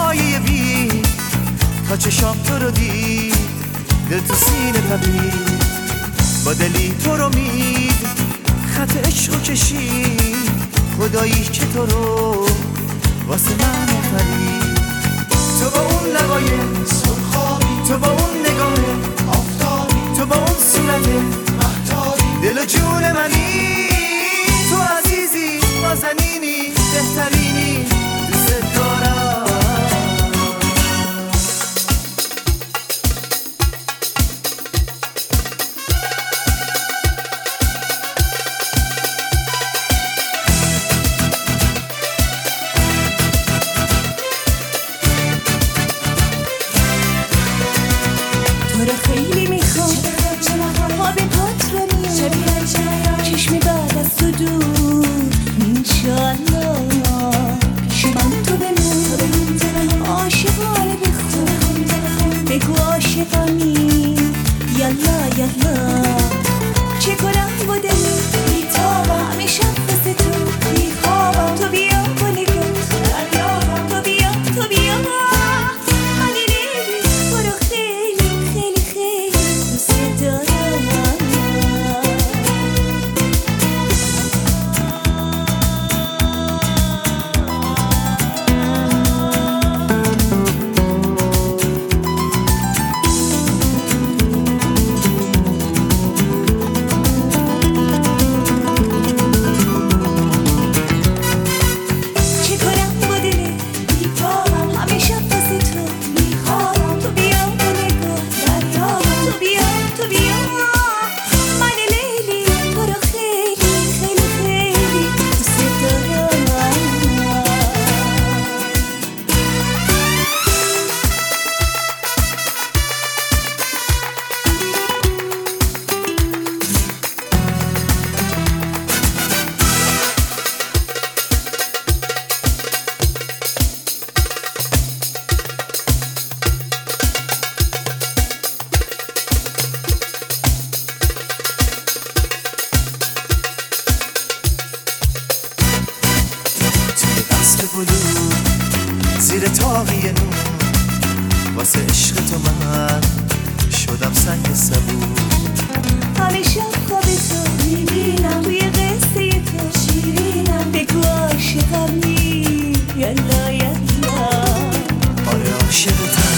سایه بی تا چشام تو رو دید دل تو سینه تپید با دلی تو رو مید خط عشقو کشید خدایی که تو رو واسه من آفرید تو با اون لبای سرخابی تو با اون نگاه آفتابی تو با اون صورت مهتابی دل و جون منی تو عزیزی نازنینی بهترینی دوست دارم خیلی میخوام آب پات رو میام چشم بعد از تو دور انشالله پیش من تو بمون عاشقانه بخون بگو عاشقانی یلا یلا چه کنم با دلی بیتابم همیشه واسه تو میخوابم تو بیا با نگاه دریابم تو بیا تو بیا زیر تاقی نور واسه عشق تو من شدم سنگ صبور همیشه خواب تو میبینم توی قصه تو شیرینم بگو عاشقمی یلا یلا آره عاشقتم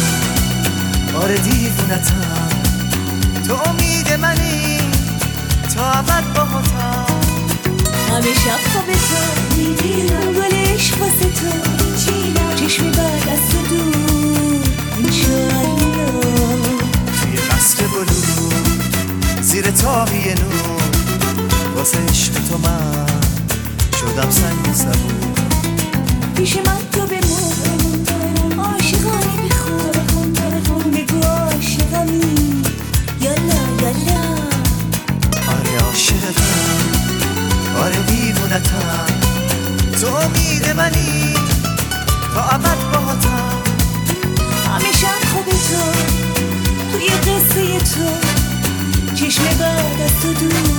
آره دیوونتم تو امید منی تا ابد باهاتم همیشه خواب تو میبینم گل عشق واسه تو چشمی بعد از تو دور انشالله توی قصر بلور زیر تاقی نور واسه عشق تو من شدم سنگ صبور پیش من تو بمون عاشقانه بخون بگو عاشقمی یلا یلا آره عاشقتم آره دیوونتم تو امید منی تا ابد باهاتم همیشه خوب تو توی قصه تو چشم بعد از تو دور